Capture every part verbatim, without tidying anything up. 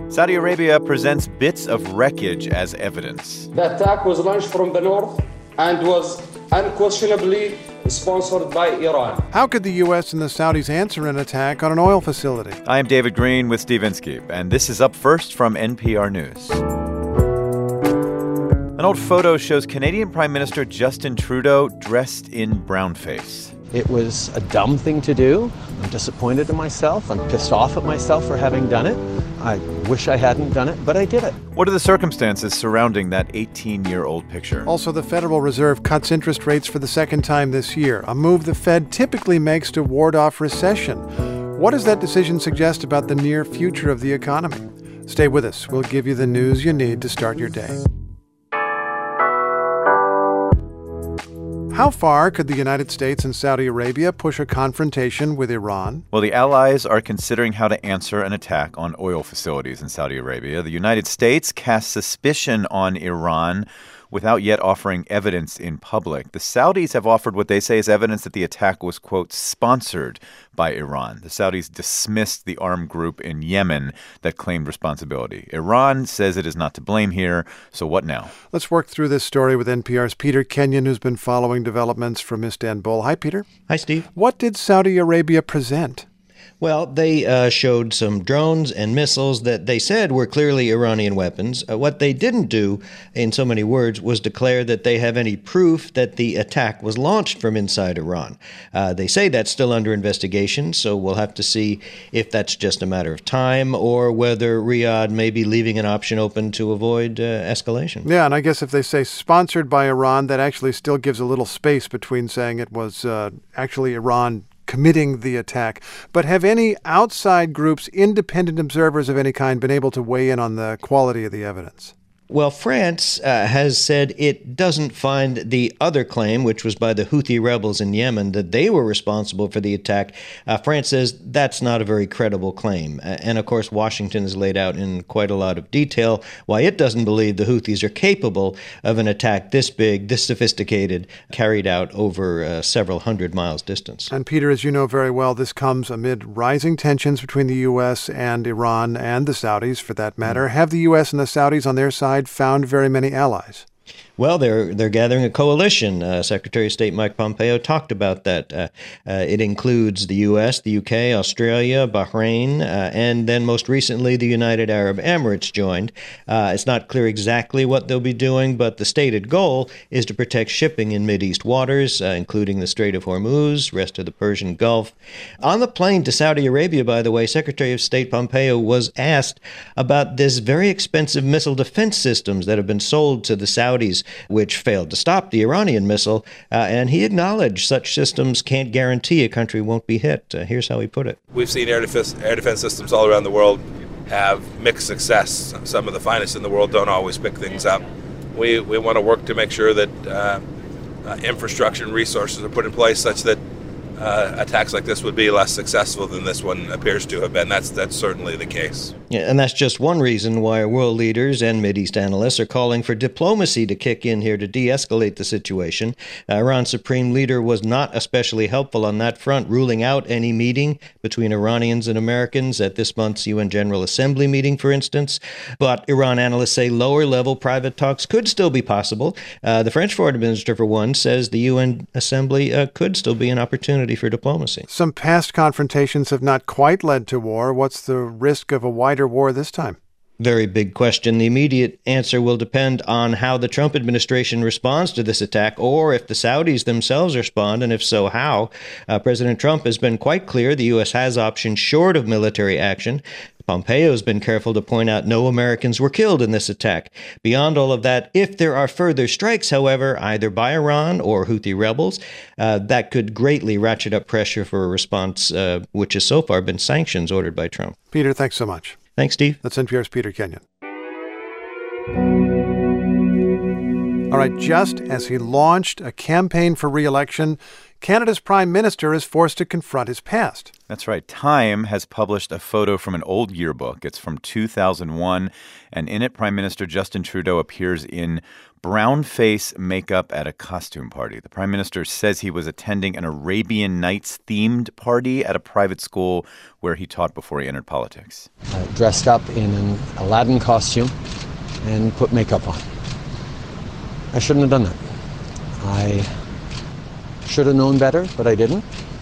Saudi Arabia presents bits of wreckage as evidence. The attack was launched from the north and was unquestionably sponsored by Iran. How could the U S and the Saudis answer an attack on an oil facility? I am David Green with Steve Inskeep, and this is Up First from N P R News. An old photo shows Canadian Prime Minister Justin Trudeau dressed in brownface. It was a dumb thing to do. I'm disappointed in myself. I'm pissed off at myself for having done it. I wish I hadn't done it, but I did it. What are the circumstances surrounding that eighteen-year-old picture? Also, the Federal Reserve cuts interest rates for the second time this year, a move the Fed typically makes to ward off recession. What does that decision suggest about the near future of the economy? Stay with us. We'll give you the news you need to start your day. How far could the United States and Saudi Arabia push a confrontation with Iran? Well, the allies are considering how to answer an attack on oil facilities in Saudi Arabia. The United States casts suspicion on Iran without yet offering evidence in public. The Saudis have offered what they say is evidence that the attack was, quote, sponsored by Iran. The Saudis dismissed the armed group in Yemen that claimed responsibility. Iran says it is not to blame here. So what now? Let's work through this story with N P R's Peter Kenyon, who's been following developments from Istanbul. Hi, Peter. Hi, Steve. What did Saudi Arabia present? Well, they uh, showed some drones and missiles that they said were clearly Iranian weapons. Uh, what they didn't do, in so many words, was declare that they have any proof that the attack was launched from inside Iran. Uh, they say that's still under investigation, so we'll have to see if that's just a matter of time or whether Riyadh may be leaving an option open to avoid uh, escalation. Yeah, and I guess if they say sponsored by Iran, that actually still gives a little space between saying it was uh, actually Iran committing the attack. But have any outside groups, independent observers of any kind, been able to weigh in on the quality of the evidence? Well, France uh, has said it doesn't find the other claim, which was by the Houthi rebels in Yemen, that they were responsible for the attack. Uh, France says that's not a very credible claim. Uh, and, of course, Washington has laid out in quite a lot of detail why it doesn't believe the Houthis are capable of an attack this big, this sophisticated, carried out over uh, several hundred miles distance. And, Peter, as you know very well, this comes amid rising tensions between the U S and Iran and the Saudis, for that matter. Mm-hmm. Have the U S and the Saudis on their side found very many allies? Well, they're they're gathering a coalition. Uh, Secretary of State Mike Pompeo talked about that. Uh, uh, it includes the U S, the U K, Australia, Bahrain, uh, and then most recently the United Arab Emirates joined. Uh, it's not clear exactly what they'll be doing, but the stated goal is to protect shipping in Mideast waters, uh, including the Strait of Hormuz, rest of the Persian Gulf. On the plane to Saudi Arabia, by the way, Secretary of State Pompeo was asked about this very expensive missile defense systems that have been sold to the Saudis, which failed to stop the Iranian missile, uh, and he acknowledged such systems can't guarantee a country won't be hit. Uh, here's how he put it. We've seen air defense, air defense systems all around the world have mixed success. Some of the finest in the world don't always pick things up. We, we want to work to make sure that uh, uh, infrastructure and resources are put in place such that Uh, attacks like this would be less successful than this one appears to have been. That's that's certainly the case. Yeah, and that's just one reason why world leaders and Mideast analysts are calling for diplomacy to kick in here to de-escalate the situation. Uh, Iran's supreme leader was not especially helpful on that front, ruling out any meeting between Iranians and Americans at this month's U N General Assembly meeting, for instance. But Iran analysts say lower-level private talks could still be possible. Uh, the French foreign minister, for one, says the U N Assembly uh, could still be an opportunity for diplomacy. Some past confrontations have not quite led to war. What's the risk of a wider war this time? Very big question. The immediate answer will depend on how the Trump administration responds to this attack, or if the Saudis themselves respond, and if so, how. Uh, President Trump has been quite clear the U S has options short of military action. Pompeo has been careful to point out no Americans were killed in this attack. Beyond all of that, if there are further strikes, however, either by Iran or Houthi rebels, uh, that could greatly ratchet up pressure for a response, uh, which has so far been sanctions ordered by Trump. Peter, thanks so much. Thanks, Steve. That's N P R's Peter Kenyon. All right, just as he launched a campaign for re-election, Canada's prime minister is forced to confront his past. That's right. Time has published a photo from an old yearbook. It's from two thousand one, and in it, Prime Minister Justin Trudeau appears in brown face makeup at a costume party. The prime minister says he was attending an Arabian Nights-themed party at a private school where he taught before he entered politics. Uh, dressed up in an Aladdin costume and put makeup on. I shouldn't have done that. I should have known better, but I didn't,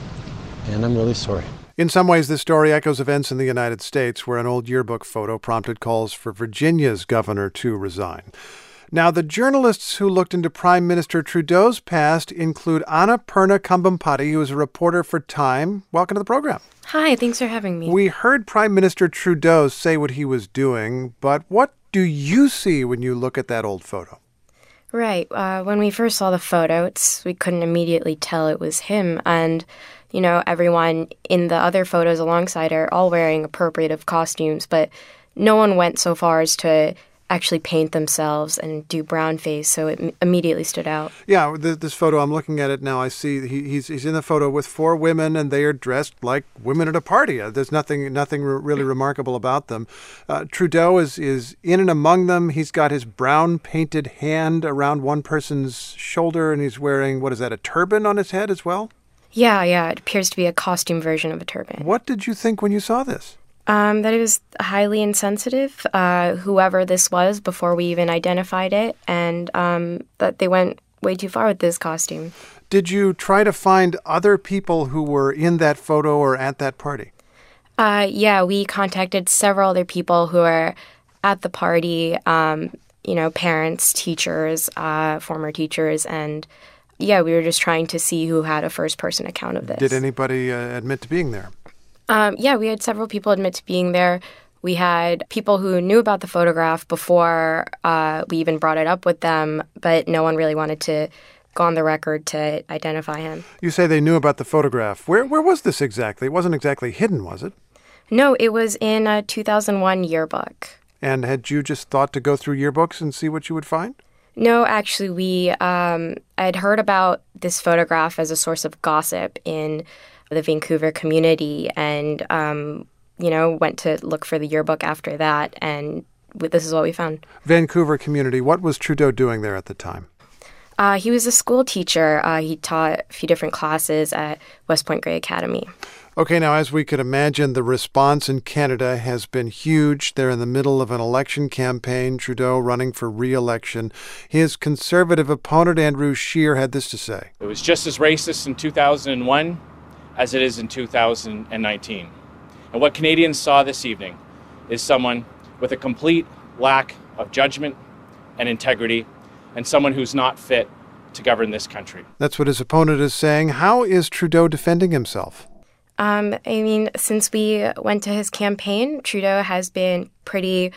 and I'm really sorry. In some ways, this story echoes events in the United States where an old yearbook photo prompted calls for Virginia's governor to resign. Now, the journalists who looked into Prime Minister Trudeau's past include Annapurna Kambhampati, who is a reporter for Time. Welcome to the program. Hi, thanks for having me. We heard Prime Minister Trudeau say what he was doing, but what do you see when you look at that old photo? Right. Uh, when we first saw the photo, it's, we couldn't immediately tell it was him. And, you know, everyone in the other photos alongside are all wearing appropriative costumes, but no one went so far as to actually paint themselves and do brown face, so it m- immediately stood out. Yeah, th- this photo, I'm looking at it now. I see he, he's he's in the photo with four women, and they are dressed like women at a party. Uh, there's nothing nothing r- really remarkable about them. Uh, Trudeau is is in and among them. He's got his brown painted hand around one person's shoulder, and he's wearing, what is that, a turban on his head as well? Yeah, yeah, it appears to be a costume version of a turban. What did you think when you saw this? Um, that it was highly insensitive, uh, whoever this was, before we even identified it, and um, that they went way too far with this costume. Did you try to find other people who were in that photo or at that party? Uh, yeah, we contacted several other people who were at the party, um, you know, parents, teachers, uh, former teachers, and yeah, we were just trying to see who had a first-person account of this. Did anybody uh, admit to being there? Um, yeah, we had several people admit to being there. We had people who knew about the photograph before uh, we even brought it up with them, but no one really wanted to go on the record to identify him. You say they knew about the photograph. Where where was this exactly? It wasn't exactly hidden, was it? No, it was in a two thousand one yearbook. And had you just thought to go through yearbooks and see what you would find? No, actually, we um, I'd heard about this photograph as a source of gossip in the Vancouver community, and um, you know, went to look for the yearbook after that, and this is what we found. Vancouver community. What was Trudeau doing there at the time? Uh, he was a school teacher. Uh, he taught a few different classes at West Point Grey Academy. Okay, now, as we could imagine, the response in Canada has been huge. They're in the middle of an election campaign, Trudeau running for re-election. His Conservative opponent, Andrew Scheer, had this to say. It was just as racist in two thousand one as it is in two thousand nineteen. And what Canadians saw this evening is someone with a complete lack of judgment and integrity, and someone who's not fit to govern this country. That's what his opponent is saying. How is Trudeau defending himself? Um, I mean, since we went to his campaign, Trudeau has been pretty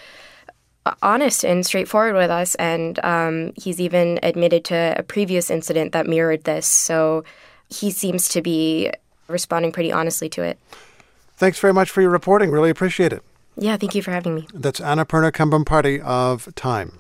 honest and straightforward with us, and um, he's even admitted to a previous incident that mirrored this. So he seems to be responding pretty honestly to it. Thanks very much for your reporting. Really appreciate it. Yeah, thank you for having me. That's Annapurna Kambhampati of Time.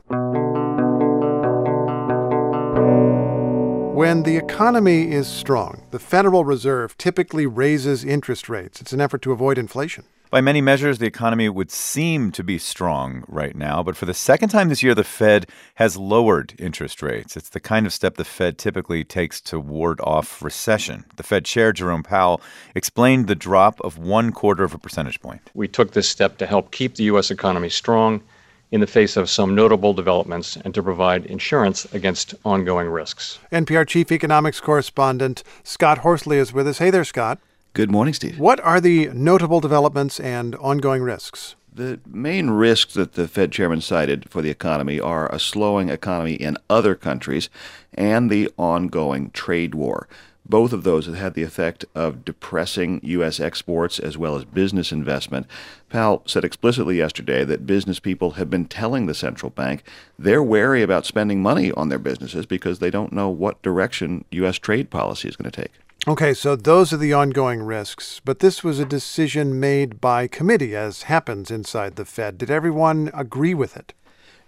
When the economy is strong, the Federal Reserve typically raises interest rates. It's an effort to avoid inflation. By many measures, the economy would seem to be strong right now, but for the second time this year, the Fed has lowered interest rates. It's the kind of step the Fed typically takes to ward off recession. The Fed Chair, Jerome Powell, explained the drop of one quarter of a percentage point. We took this step to help keep the U S economy strong in the face of some notable developments and to provide insurance against ongoing risks. N P R Chief Economics Correspondent Scott Horsley is with us. Hey there, Scott. Good morning, Steve. What are the notable developments and ongoing risks? The main risks that the Fed chairman cited for the economy are a slowing economy in other countries and the ongoing trade war. Both of those have had the effect of depressing U S exports as well as business investment. Powell said explicitly yesterday that business people have been telling the central bank they're wary about spending money on their businesses because they don't know what direction U S trade policy is going to take. Okay, so those are the ongoing risks, but this was a decision made by committee, as happens inside the Fed. Did everyone agree with it?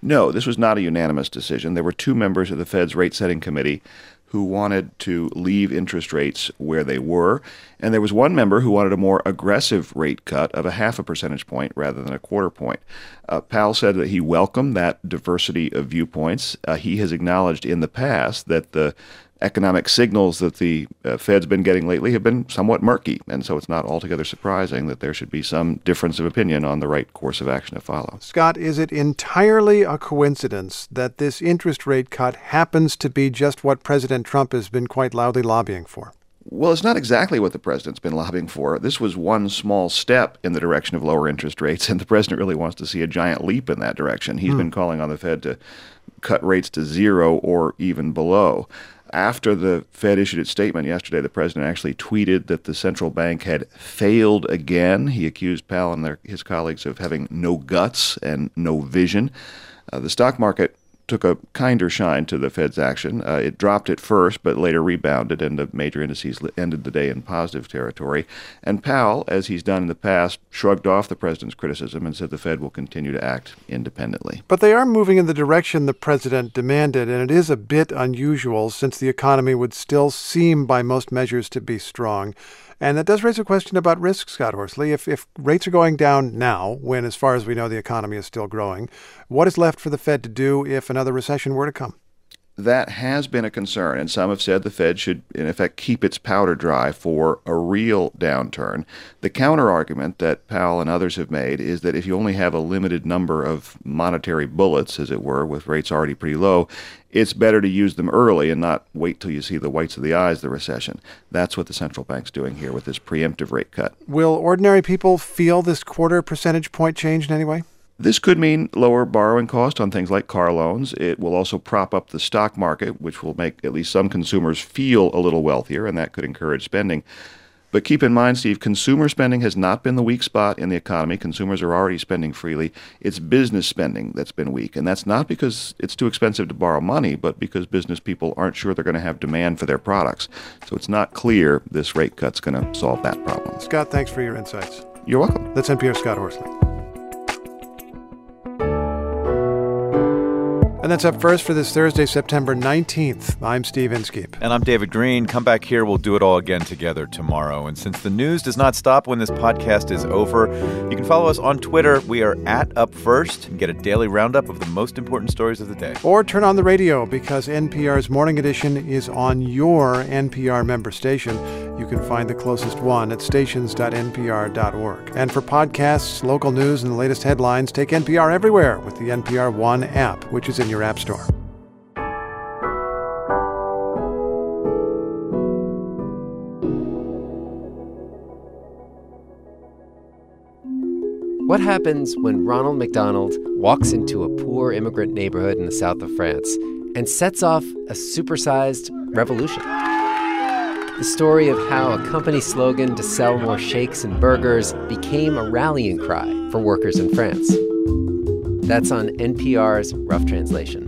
No, this was not a unanimous decision. There were two members of the Fed's rate-setting committee who wanted to leave interest rates where they were, and there was one member who wanted a more aggressive rate cut of a half a percentage point rather than a quarter point. Uh, Powell said that he welcomed that diversity of viewpoints. Uh, he has acknowledged in the past that the economic signals that the uh, Fed's been getting lately have been somewhat murky, and so it's not altogether surprising that there should be some difference of opinion on the right course of action to follow. Scott, is it entirely a coincidence that this interest rate cut happens to be just what President Trump has been quite loudly lobbying for? Well, it's not exactly what the president's been lobbying for. This was one small step in the direction of lower interest rates, and the president really wants to see a giant leap in that direction. He's hmm. been calling on the Fed to cut rates to zero or even below. After the Fed issued its statement yesterday, the president actually tweeted that the central bank had failed again. He accused Powell and their, his colleagues of having no guts and no vision. Uh, the stock market took a kinder shine to the Fed's action. Uh, it dropped at first, but later rebounded, and the major indices ended the day in positive territory. And Powell, as he's done in the past, shrugged off the president's criticism and said the Fed will continue to act independently. But they are moving in the direction the president demanded, and it is a bit unusual since the economy would still seem by most measures to be strong. And that does raise a question about risk, Scott Horsley. If if rates are going down now, when, as far as we know, the economy is still growing, what is left for the Fed to do if another recession were to come? That has been a concern, and some have said the Fed should, in effect, keep its powder dry for a real downturn. The counter-argument that Powell and others have made is that if you only have a limited number of monetary bullets, as it were, with rates already pretty low, it's better to use them early and not wait till you see the whites of the eyes of the recession. That's what the central bank's doing here with this preemptive rate cut. Will ordinary people feel this quarter percentage point change in any way? This could mean lower borrowing costs on things like car loans. It will also prop up the stock market, which will make at least some consumers feel a little wealthier, and that could encourage spending. But keep in mind, Steve, consumer spending has not been the weak spot in the economy. Consumers are already spending freely. It's business spending that's been weak, and that's not because it's too expensive to borrow money, but because business people aren't sure they're going to have demand for their products. So it's not clear this rate cut's going to solve that problem. Scott, thanks for your insights. You're welcome. That's N P R's Scott Horsley. And that's Up First for this Thursday, September nineteenth. I'm Steve Inskeep. And I'm David Green. Come back here. We'll do it all again together tomorrow. And since the news does not stop when this podcast is over, you can follow us on Twitter. We are at Up First and get a daily roundup of the most important stories of the day. Or turn on the radio because N P R's Morning Edition is on your N P R member station. You can find the closest one at stations dot n p r dot org. And for podcasts, local news, and the latest headlines, take N P R everywhere with the N P R One app, which is in your app store. What happens when Ronald McDonald walks into a poor immigrant neighborhood in the south of France and sets off a supersized revolution? The story of how a company slogan to sell more shakes and burgers became a rallying cry for workers in France. That's on N P R's Rough Translation.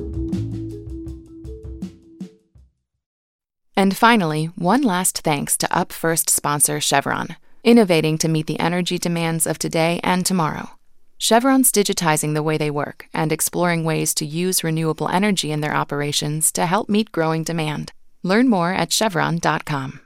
And finally, one last thanks to Up First sponsor Chevron, innovating to meet the energy demands of today and tomorrow. Chevron's digitizing the way they work and exploring ways to use renewable energy in their operations to help meet growing demand. Learn more at chevron dot com.